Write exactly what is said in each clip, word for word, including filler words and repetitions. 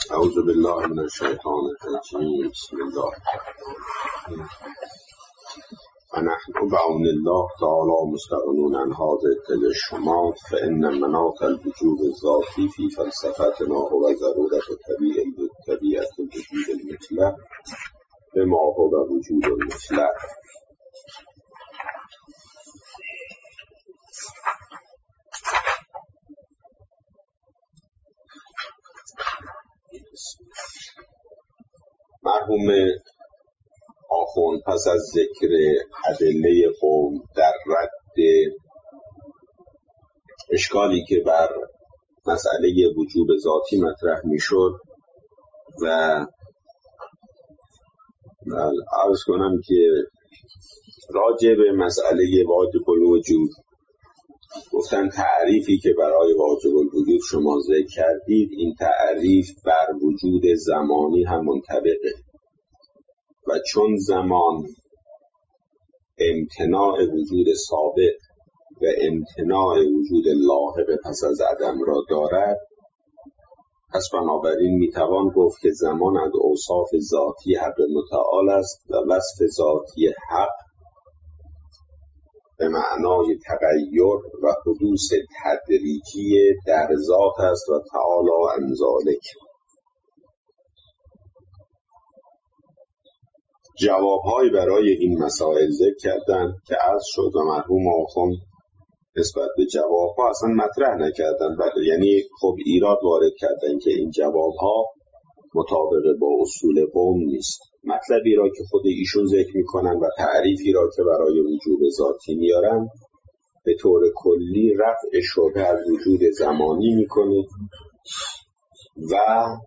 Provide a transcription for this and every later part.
اعوذ بالله من الشیطان الرجیم. بسم الله و نحن بعون الله تعالی مستغنون عن هذا التجشمات فإن مناط الوجود الذاتی فی فلسفتنا هو ضرورت طبیعت الوجود المطلق بما هو وجود المطلق. مرحوم آخوند پس از ذکر ادله قوم در رد اشکالی که بر مسئله وجوب ذاتی مطرح میشد و عرض کنم که راجع به مسئله واجب الوجود گفتن تعریفی که برای واجب الوجود شما ذکر کردید این تعریف بر وجود زمانی هم منطبقه و چون زمان امتناع وجود سابق و امتناع وجود لاحق پس از عدم را دارد، پس بنابراین میتوان گفت که زمان از اوصاف ذاتی حق متعال است و وصف ذاتی حق به معنای تغییر و حدوث تدریجی در ذات است و تعالی عن ذلک. جوابهایی برای این مسائل ذکر کردن که عرض شد و مرحوم آخوند نسبت به جوابها اصلا مطرح نکردن، یعنی خب ایراد وارد کردن که این جوابها مطابق با اصول قوم نیست. مطلبی را که خود ایشون ذکر میکنن و تعریفی را که برای وجود ذاتی میارن به طور کلی رفع شبهه از وجود زمانی میکنه و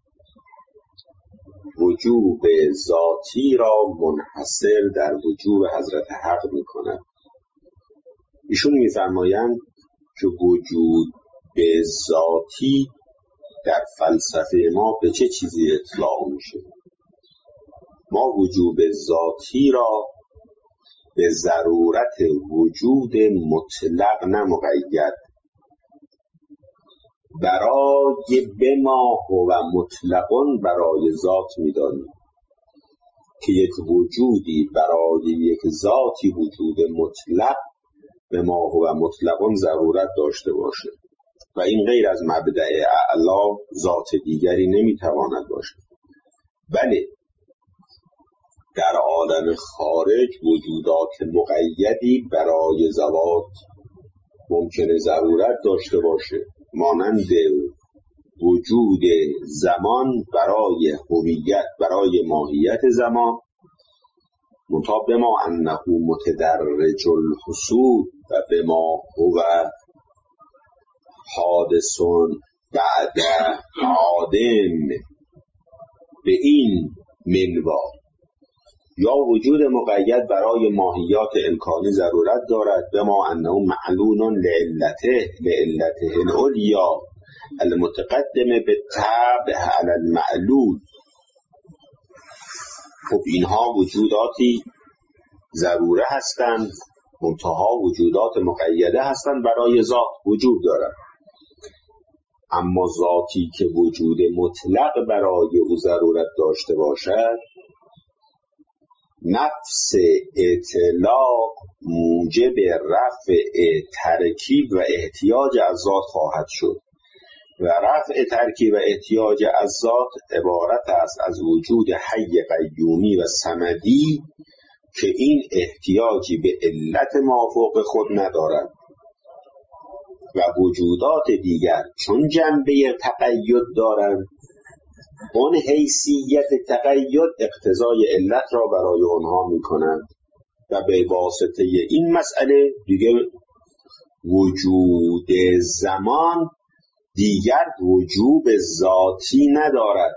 وجوب ذاتی را منحصر در وجوب حضرت حق میکنن. ایشون میفرمایند که وجود به ذاتی در فلسفه ما به چه چیزی اطلاق میشه؟ ما وجوب ذاتی را به ضرورت وجود مطلق نه مقید برای بما هو مطلقون برای ذات میدانیم که یک وجودی برای یک ذاتی وجود مطلق به ما هو مطلقون ضرورت داشته باشه و این غیر از مبدأ اعلا ذات دیگری نمیتواند باشه. بله در عالم خارج وجودات مقیدی برای ذوات ممکنه ضرورت داشته باشه، مانند وجود زمان برای هویت برای ماهیت زمان، منتها بما انه متدرج الحصول و بما هو حادث بعد عادم به این منوال یا وجود مقید برای ماهیات امکانی ضرورت دارد بما انه معلول لعلته لعلته العلیا المتقدم بالتبع علی المعلول. خب اینها وجوداتی ضروره هستند، منتها وجودات مقیده هستند برای ذات وجود دارند. اما ذاتی که وجود مطلق برای او ضرورت داشته باشد، نفس اطلاق موجب رفع ترکیب و احتیاج از ذات خواهد شد و رفع ترکیب و احتیاج از ذات عبارت است از وجود حی قیومی و صمدی که این احتیاجی به علت مافوق خود ندارد و وجودات دیگر چون جنبه تقید دارند اون حیثیت تقید اقتضای علت را برای آنها می کنند و به واسطه این مسئله دیگر وجود زمان دیگر وجوب ذاتی ندارد،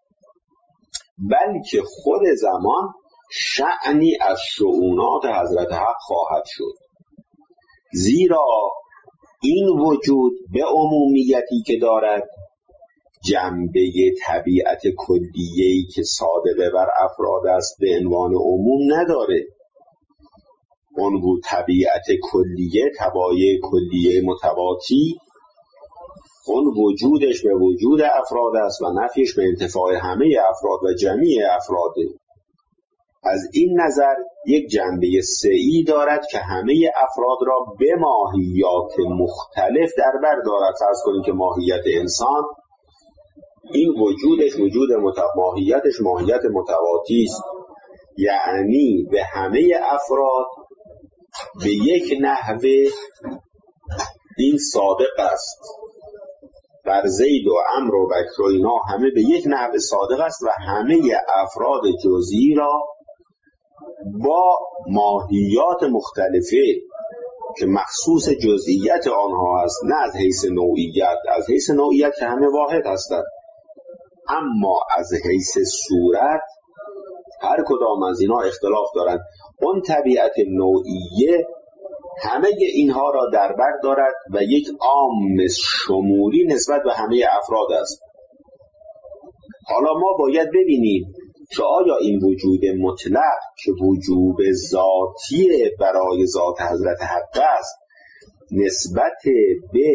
بلکه خود زمان شأنی از شؤونات حضرت حق خواهد شد، زیرا این وجود به عمومیتی که دارد جنبه طبیعت کلیه‌ای که صادقه بر افراد است به عنوان عموم نداره. اون طبیعت کلیه، طبایع کلیه متواتی اون وجودش به وجود افراد است و نفیش به انتفاع همه افراد و جمیع افراده. از این نظر یک جنبه سه‌ای دارد که همه افراد را به ماهیات مختلف در بر دارد. فرض کنید که ماهیت انسان، این وجودش وجود مت... ماهیتش ماهیت متواتی است، یعنی به همه افراد به یک نحوه این صادق است. بر زید و عمرو و بکر و اینا همه به یک نحوه صادق است و همه افراد جزئی را با ماهیات مختلفه که مخصوص جزئیت آنها است، نه از حیث نوعیت. از حیث نوعیت که همه واحد هستند، اما از حیث صورت هر کدام از اینا اختلاف دارند. اون طبیعت نوعیه همه اینها را در بر دارد و یک عام شمولی نسبت به همه افراد است. حالا ما باید ببینیم که آیا این وجود مطلق که وجوب ذاتی برای ذات حضرت حق است نسبت به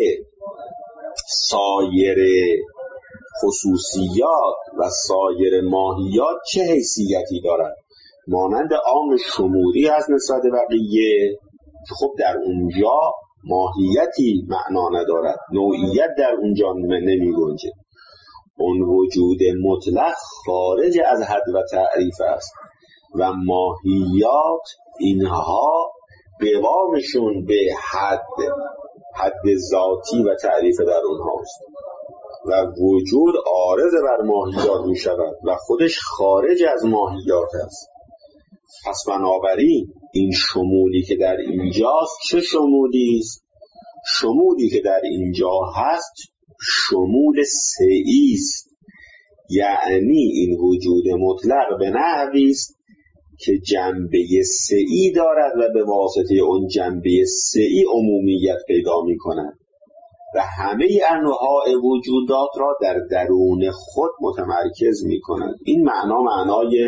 سایر خصوصیات و سایر ماهیات چه حیثیتی دارد؟ مانند عام شمولی از نسبت بقیه که خب در اونجا ماهیتی معنا ندارد، نوعیت در اونجا نمی گنجه. اون وجود مطلق خارج از حد و تعریف است و ماهیات اینها قوامشون به حد حد ذاتی و تعریف در اونهاست و وجود عارض بر ماهیات می شود و خودش خارج از ماهیات است. پس بنابراین این شمولی که در اینجاست چه شمولی است؟ شمولی که در اینجا هست شمول سه‌ای است، یعنی این وجود مطلق به نحوی است که جنبه سه‌ای دارد و به واسطه اون جنبه سه‌ای عمومیت پیدا می کند و همه انواع وجودات را در درون خود متمرکز می کند. این معنا معنای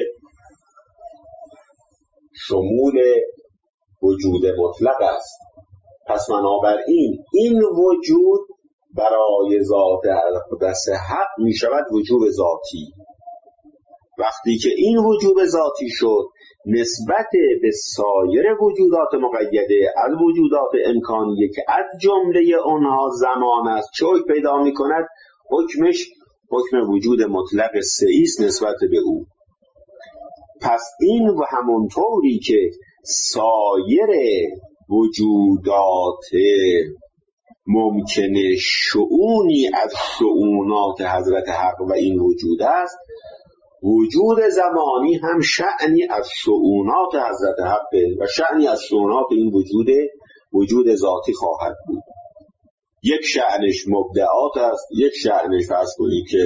شمول وجود مطلق است. پس بنابراین این وجود برای ذات اقدس حق می شود وجوب ذاتی. وقتی که این وجوب ذاتی شد نسبت به سایر وجودات مقیده از وجودات امکانیه که از جمله آنها زمان است چه حکم پیدا می کند؟ حکمش حکم وجود مطلق سه‌ای است نسبت به او. پس این و همونطوری که سایر وجودات ممکنه شؤونی از شؤونات حضرت حق و این وجود است، وجود زمانی هم شأنی از شؤونات حضرت حق و شأنی از شؤونات این وجود وجود ذاتی خواهد بود. یک شأنش مبدعات است، یک شأنش فرض کنید که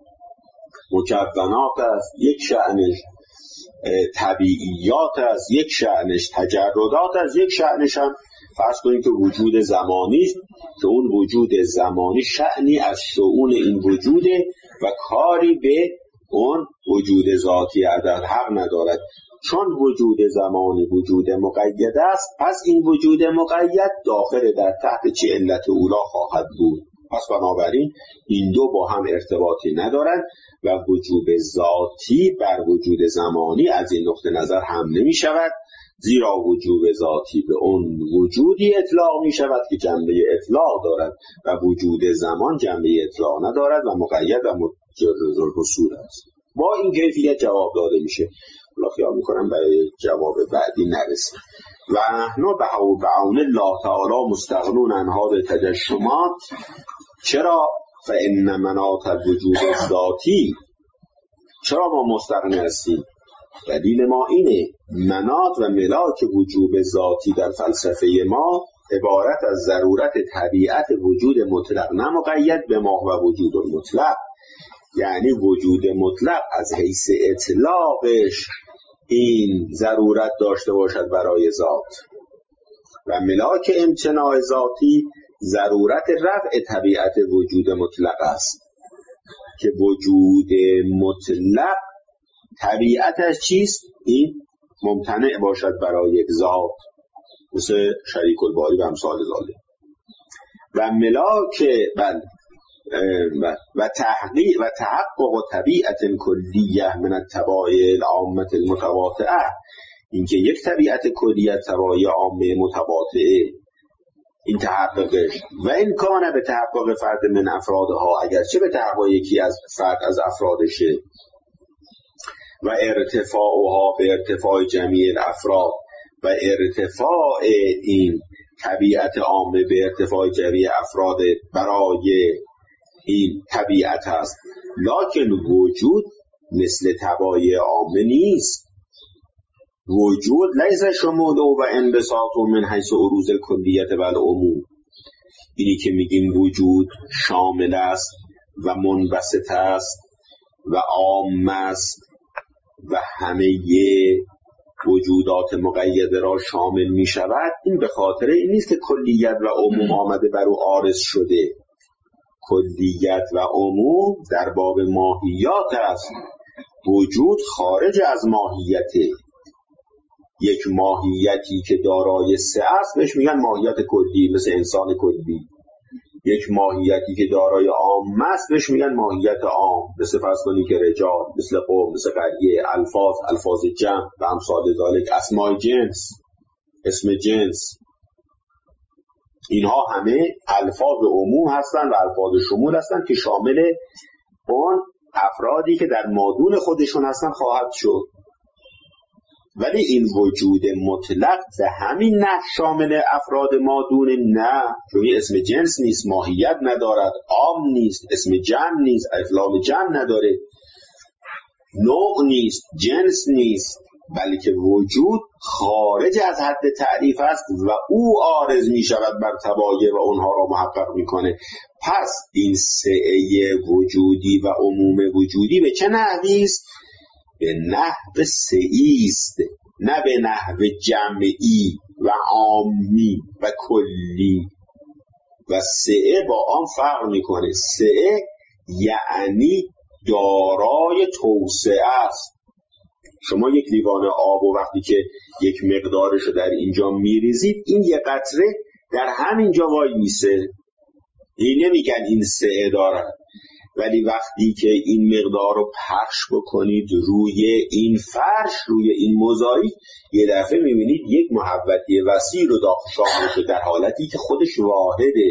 مکونات است، یک شأنش طبیعیات است، یک شأنش تجردات است، یک شأنش هم فرض کنید که وجود زمانی است که اون وجود زمانی شأنی از شؤون این وجوده و کاری به اون وجود ذاتی حضرت حق ندارد. چون وجود زمانی وجود مقید است، پس این وجود مقید داخل در تحت چه علت اولا خواهد بود. پس بنابراین این دو با هم ارتباطی ندارند و وجود ذاتی بر وجود زمانی از این نقطه نظر هم نمی شود، زیرا وجود ذاتی به اون وجودی اطلاق می شود که جنبه اطلاق دارد و وجود زمان جنبه اطلاق ندارد و مقید و مجرد الحصول است. با این کیفیت جواب داده میشه. الله خیال میکنم برای جواب بعدی نرسیم. و احنا به بعون الله تعالی مستغنون انها به تجشمات. چرا؟ فإن مناط الوجود ذاتی. چرا ما مستغنی هستیم؟ دلیل ما اینه مناط و ملاک وجود ذاتی در فلسفه ما عبارت از ضرورت طبیعت وجود مطلق نه مقید به ماه و وجود مطلق، یعنی وجود مطلق از حیث اطلاقش این ضرورت داشته باشد برای ذات و ملاک امتناع ذاتی ضرورت رفع طبیعت وجود مطلق است که وجود مطلق طبیعتش چیست؟ این ممتنع باشد برای یک ذات مثل شریک الباری و امثال ذالک. و ملاک بل و تحقیق و تحقق طبیعت کلیه من الطبایع العامه المتواطئه، اینکه یک طبیعت کلیه طبایع عامه متواطئه این تحققش و این کانه به تحقق فرد من افرادها، اگرچه به تحقق یکی از فرد از افرادشه، و ارتفاعها به ارتفاع جمیع الافراد و ارتفاع این طبیعت عامه به ارتفاع جمیع افراد برای این طبیعت است، لکن وجود مثل طبایع عامه نیست. وجود لیس شمول و انبساط من حیث عروض الکلیت و العموم. اینی که میگیم وجود شامل است و منبسط است و عام است و همه وجودات مقیده را شامل می شود، این به خاطر این نیست که کلیت و عموم آمده بر او عارض شده. کلیت و عموم در باب ماهیات است. وجود خارج از ماهیته. یک ماهیتی که دارای سه است بهش میگن ماهیت کلی، مثل انسان کلی. یک ماهیتی که دارای عام است بهش میگن ماهیت عام، مثل فرض کنید که رجال، مثل قوم، مثل قریه، الفاظ، الفاظ جمع و امثال ذالک، اسماء جنس، اسم جنس. اینها همه الفاظ عموم هستند و الفاظ شمول هستند که شامل اون افرادی که در مادون خودشون هستن خواهد شد. ولی این وجود مطلق به همین نه شامل افراد مادون نه، چون اسم جنس نیست، ماهیت ندارد، عام نیست، اسم جمع نیست، افلام جمع نداره، نوع نیست، جنس نیست، بلکه وجود خارج از حد تعریف است و او عارض می شود بر طبایع و اونها را محقق می کنه. پس این سعه وجودی و عموم وجودی به چه نحوی است؟ به نحو سعی است، نه به نحو جمعی و عامی و کلی. و سعه با آن فرق میکنه. سعه یعنی دارای توسعه است. شما یک لیوان آب و وقتی که یک مقدارش رو در اینجا میریزید، این یک قطره در همینجا وای میسه، این نمیگن این سعه دارد. ولی وقتی که این مقدار رو پخش بکنید روی این فرش، روی این موزاییک، یه دفعه میبینید یک محوطه وسیع رو داخل شامل شده، در حالتی که خودش واحده.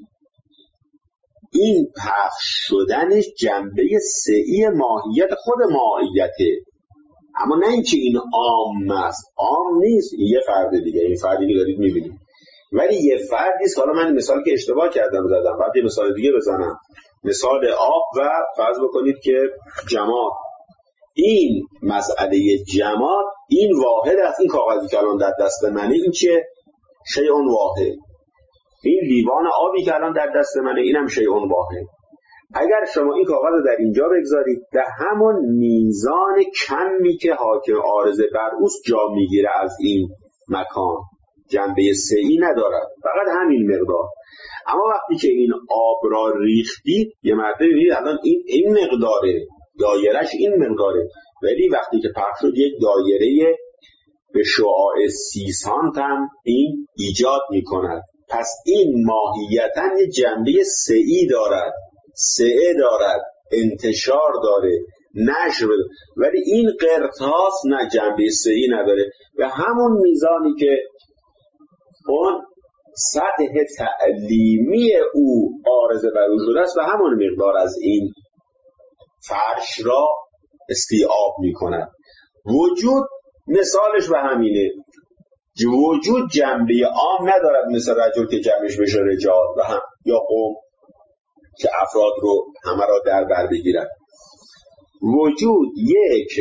این پخش شدنش جنبه سعی ماهیت خود ماهیته، اما نه اینکه این عام است. عام نیست، این یه فرد دیگه، این فردی که دارید میبینید. ولی یه فردی است. حالا من مثال که اشتباه کردم زدم، بعد یه مثال دیگه بزنم. مثال آب و فرض بکنید که جماد. این مسئله جماد، این واحد است. این کاغذی که الان در دست منه، این چه؟ شیء واحد. این لیوان آبی که الان در دست منه، اینم شیء واحد. اگر شما این کاغذ رو در اینجا بگذارید، در همون میزان کمی که حاکم عارضه بر اوست جا میگیره از این مکان، جنبه سعی ندارد، فقط همین مقدار. اما وقتی که این آب را ریختید، یه مرتبه می‌بینید الان این این مقداره، دایرهش این مقداره. ولی وقتی که پخش شد، یک دایره به شعاع سی سانت هم این ایجاد می‌کند. پس این ماهیتاً یه جنبه سعی دارد، سعه دارد، انتشار داره، نشر بده. ولی این قرطاس نه، جنبه سعی نداره. به همون میزانی که اون سطح تعلیمی او عارضه بر او شده است، و همون مقدار از این فرش را استیعاب می کند. وجود مثالش به همینه. وجود جنبه عام ندارد، مثل رجل که جمعش بشه رجال و هم یا قوم که افراد رو همه را در بر بگیرد. وجود یک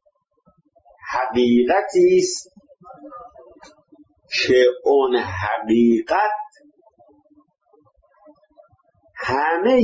حقیقتی است که اون حقیقت همه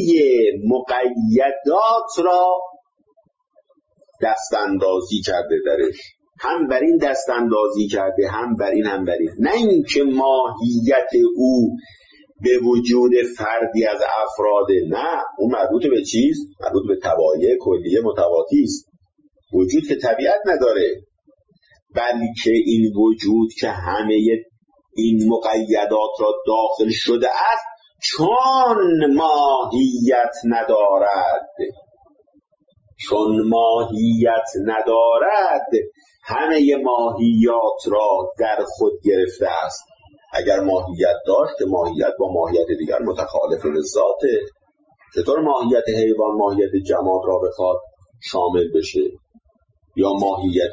مقیدات را دست اندازی کرده درش، هم بر این دست اندازی کرده، هم بر این هم بر این. نه اینکه ماهیت او به وجود فردی از افراد، نه، اون مربوط به چیز؟ مربوط به طبایع کلیه متواتی است. وجود که طبیعت نداره، بلکه این وجود که همه این مقیدات را داخل شده است، چون ماهیت ندارد چون ماهیت ندارد همه ماهیات را در خود گرفته است. اگر ماهیت داشت که ماهیت با ماهیت دیگر متخالف ذاته، چطور ماهیت حیوان ماهیت جماد را بخواد شامل بشه یا ماهیت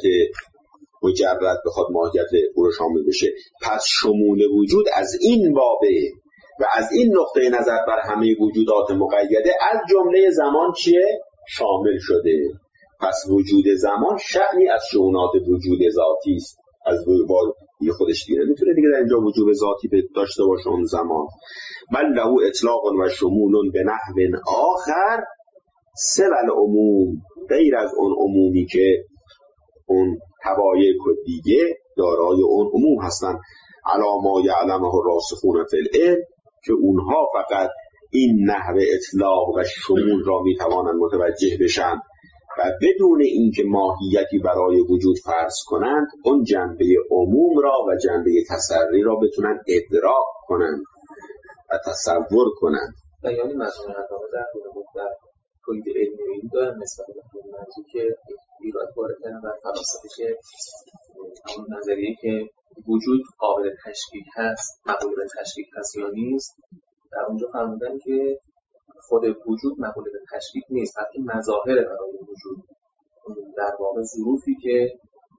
مجرد بخواد ماهیت او را شامل بشه؟ پس شمول وجود از این بابه و از این نقطه نظر بر همه وجودات مقیده از جمله زمان چیه؟ شامل شده. پس وجود زمان شأنی از شؤونات وجود ذاتی است. از با دیگه خودش دیگه نمیتونه دیگه در اینجا وجود ذاتی داشته باشه اون زمان. بل له اطلاق و شمول به نحو آخر سوى العموم، غیر از اون عمومی که اون توایع دیگه دارای اون عموم هستن. علی ما یعلمه الراسخون فی العلم، که اونها فقط این نحو اطلاق و شمول را میتوانند متوجه بشن و بدون اینکه ماهیتی برای وجود فرض کنند اون جنبه عموم را و جنبه تسری را بتونن ادراک کنند و تصور کنند. و یعنی مضمون علاقه در در تولید علمی و این دارن نسبت به این موضوع که ایراد وارد کردن و فلاسفه که همون نظریه که وجود قابل تشکیک هست، مقبول به تشکیک هست یا نیست، در اونجا فرمودن که خود وجود مقبول به تشکیک نیست، بلکه مظاهر برای وجود، در واقع ظروفی که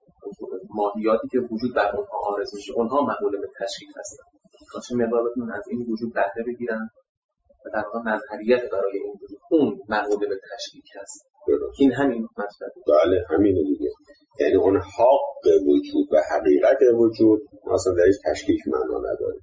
ماهیاتی که وجود در اونها عارض میشه اونها مقبول به تشکیک هستن. چه مقدار بتونن از این وجود بهره بگیرن و در واقع مظهریت برای این وجود اون مقبول به تشکیک هست. این همین مطلب. بله همینه دیگه. یعنی اون حق وجود و حقیقت وجود اصلا در هیچ تشکیک معنا نداره.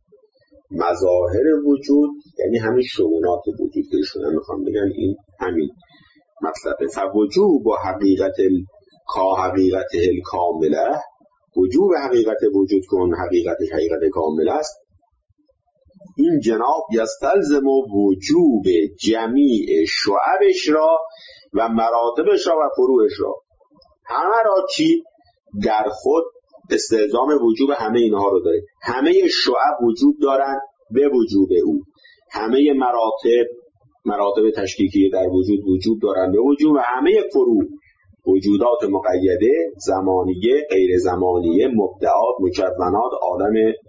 مظاهر وجود یعنی همین شؤونات وجود که ایشون میخوام بگن این همین مطلبه. فوجوب و حقیقت کا حقیقت الکامله، وجوب حقیقت وجود که اون حقیقتش حقیقت کامل است، این جناب یستلزم وجوب جمیع شعبش را و مراتبش را و فروعش را. همه را چی؟ در خود استلزام وجوب همه اینها رو داره. همه شعب وجود دارن به وجوب او، همه مراتب مراتب تشکیکی در وجود وجود دارن به وجوب، و همه فروع وجودات مقیده، زمانیه، غیر زمانیه، مبدعات، مکونات، عالم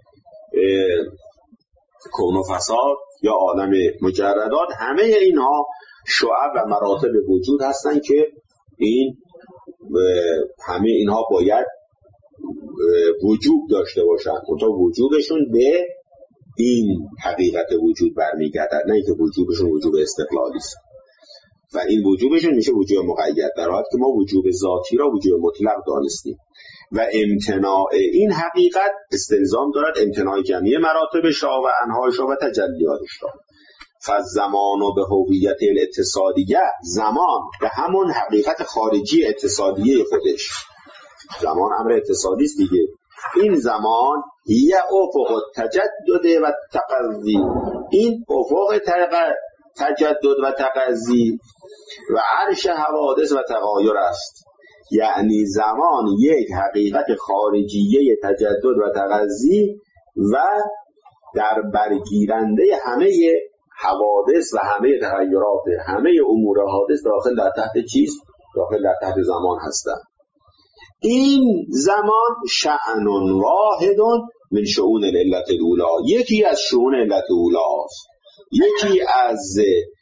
کون و فساد یا عالم مجردات، همه اینها شعب و مراتب وجود هستن که این همه اینها باید وجوب داشته باشن. اونتا وجوبشون به این حقیقت وجود برمیگردد، نه اینکه وجوبشون وجوب استقلالی است. و این وجوبشون میشه وجوب مقید، در حالی که ما وجوب ذاتی را وجوب مطلق دانستیم. و امتناع این حقیقت استلزام دارد امتناع جمعی مراتبش را و انهایش را و تجلیاتش را. فالزمان به هویت الاتصالیه، زمان به همون حقیقت خارجی اتصالیه خودش، زمان امر اتصالی است دیگه. این زمان یه افق تجدد و تقضی، این افق تجدد و تقضی و عرش حوادث و تغایر است. یعنی زمان یک حقیقت خارجیه تجدد و تقضی و در برگیرنده همه حوادث و همه تغیرات همه امور حادث داخل در تحت چیست؟ داخل در تحت زمان هستند. این زمان شأن واحد من شؤون العلت الاولی، یکی از شؤون علت اولی است، یکی از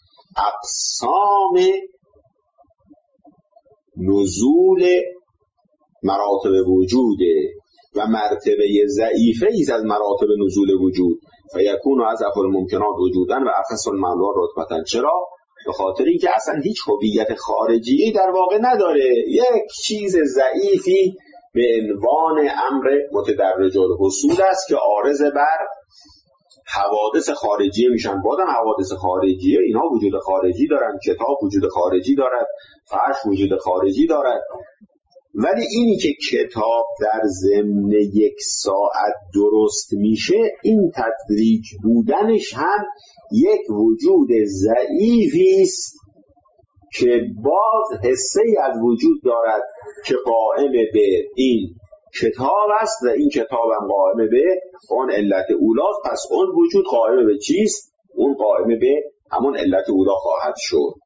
اقسام نزول مراتب وجود و مرتبه ضعیفه ایست از مراتب نزول وجود. فیکون اضعف الممکنات وجودن و افضل المعلومات رتبتن. چرا؟ به خاطر اینکه اصلا هیچ هویت خارجی در واقع نداره، یک چیز ضعیفی به عنوان امر متدرج الحصول است که عارض بر حوادث خارجی میشن. بازم حوادث خارجی اینها وجود خارجی دارن، کتاب وجود خارجی دارد، فرش وجود خارجی دارد، ولی اینی که کتاب در ضمن یک ساعت درست میشه، این تدریج بودنش هم یک وجود ضعیفی است که باز حصه‌ای از وجود دارد که قائم به این کتاب است و این کتاب هم قائم به اون علت اولاست. پس اون وجود قائم به چیست؟ اون قائمه به همون علت اولا خواهد شد.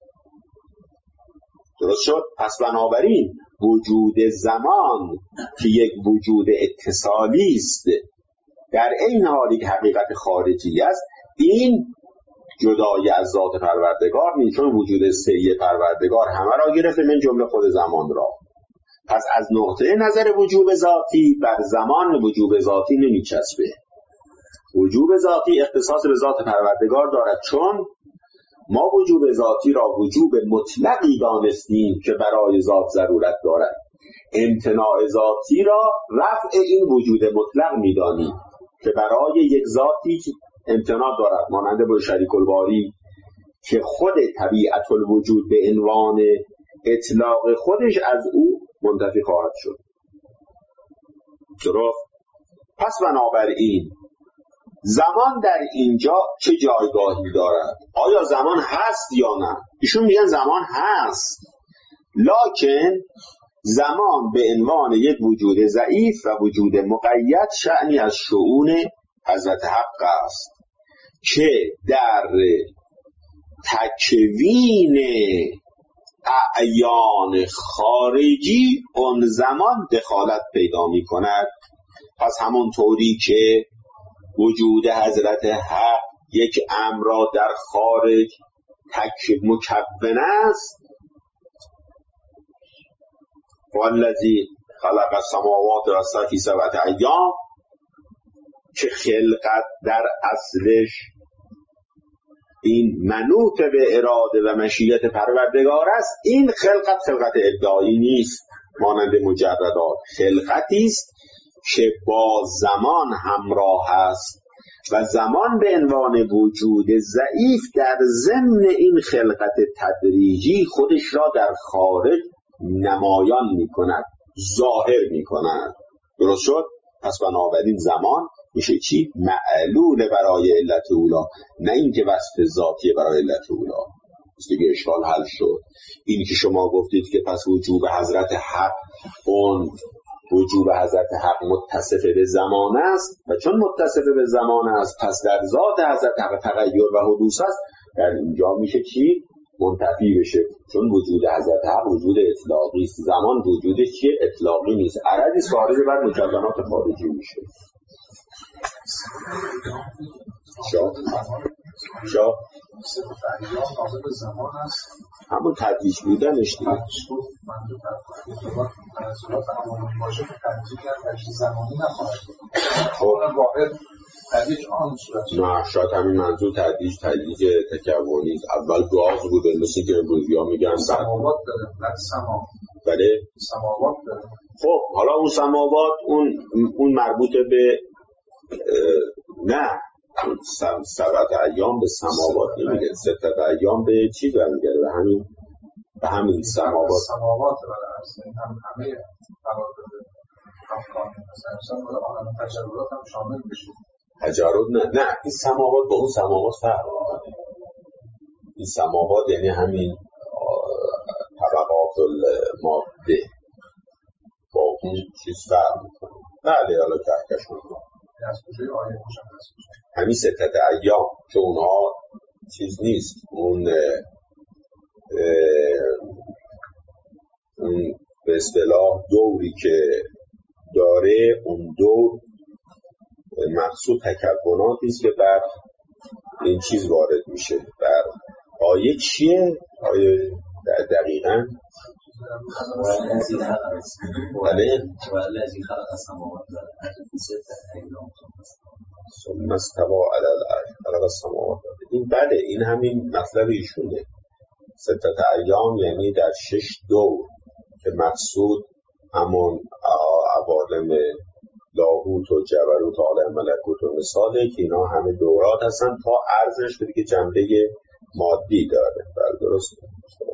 درست شد؟ پس بنابراین وجود زمان که یک وجود اتصالی است در این حالی که حقیقت خارجی است، این جدای از ذات پروردگار نیست، چون وجود سعی پروردگار همه را گرفته من جمله خود زمان را. پس از نقطه نظر وجوب ذاتی بر زمان وجوب ذاتی نمیچسبه. وجوب ذاتی اختصاص به ذات پروردگار دارد، چون ما وجوب ذاتی را وجوب مطلقی دانستیم که برای ذات ضرورت دارد. امتناع ذاتی را رفع این وجود مطلق میدانیم که برای یک ذاتی امتناع دارد، مانند با شریک الباری که خود طبیعت الوجود به عنوان اطلاق خودش از او منتفی خواهد شد. درست؟ پس بنابراین زمان در اینجا چه جایگاهی دارد؟ آیا زمان هست یا نه؟ ایشون میگن زمان هست، لکن زمان به عنوان یک وجود ضعیف و وجود مقید شأنی از شؤون حضرت حق است که در تکوین اعیان خارجی اون زمان دخالت پیدا می کند. پس همون طوری که وجود حضرت حق یک امر را در خارج تک مکون است، والذی خلق السماوات والارض فی سبعة ایام، که خلقت در اصلش این منوط به اراده و مشیت پروردگار است. این خلقت خلقت ابداعی نیست مانند مجردات، خلقتی است که با زمان همراه است و زمان به عنوان وجود ضعیف در ضمن این خلقت تدریجی خودش را در خارج نمایان می کند، ظاهر می کند. درست شد؟ پس بنابراین زمان میشه چی؟ معلول برای علت اولا، نه اینکه وصف ذاتی برای علت اولا. پس دیگه اشکال حل شد. این که شما گفتید که پس وجوب حضرت حق اون وجوب حضرت حق متصف به زمان است و چون متصف به زمان است پس در ذات حضرت حق تغییر و حدوث است، در اینجا میشه چی؟ منتفی بشه، چون وجود حضرت حق وجود اطلاقی است، زمان وجودش چیه؟ اطلاقی نیست، عرضی خارج بر مکونات خارجی میشه. شا شا همون تدریج بودنش دیگه. نه شاید همین منظور تدریج تدریج تکونی اول گاز بوده، مثل که امروزی ها میگن سماوات داره، بعد سما بله سماوات داره. خب حالا اون سماوات اون اون مربوط به نه سبعت ایام به سماوات نمیگه، ستت ایام به چی برمیگرده؟ به همین به همین سماوات سماوات برای هم همه فراتر افکار مثلا مثلا عالم تجربات هم شامل بشه. تجربات نه نه این سماوات با اون سماوات فرق میکنه. این سماوات یعنی همین طبقات الماده با اون چیز فرق میکنه. بله حالا کهکش میکنه از کجای آیه مشخص میشه همین ستت ایام که اونها چیز نیست، اون اون به اصطلاح دوری که داره، اون دور مقصود تکوناتی است که بر این چیز وارد میشه. بر آیه چیه؟ آیه دقیقاً بله والذی خلق السماوات والارض فی ستة ایام ثم استوى علی العرش خلق السماوات. این بله این همین مطلب ایشونه. ستت ایام یعنی در شش دور که مقصود همون عوالم لاهوت و جبروت و عالم ملکوت و مثاله که اینا همه دورات هستن تا ارزش بده که جنبه مادی داره. بله درسته.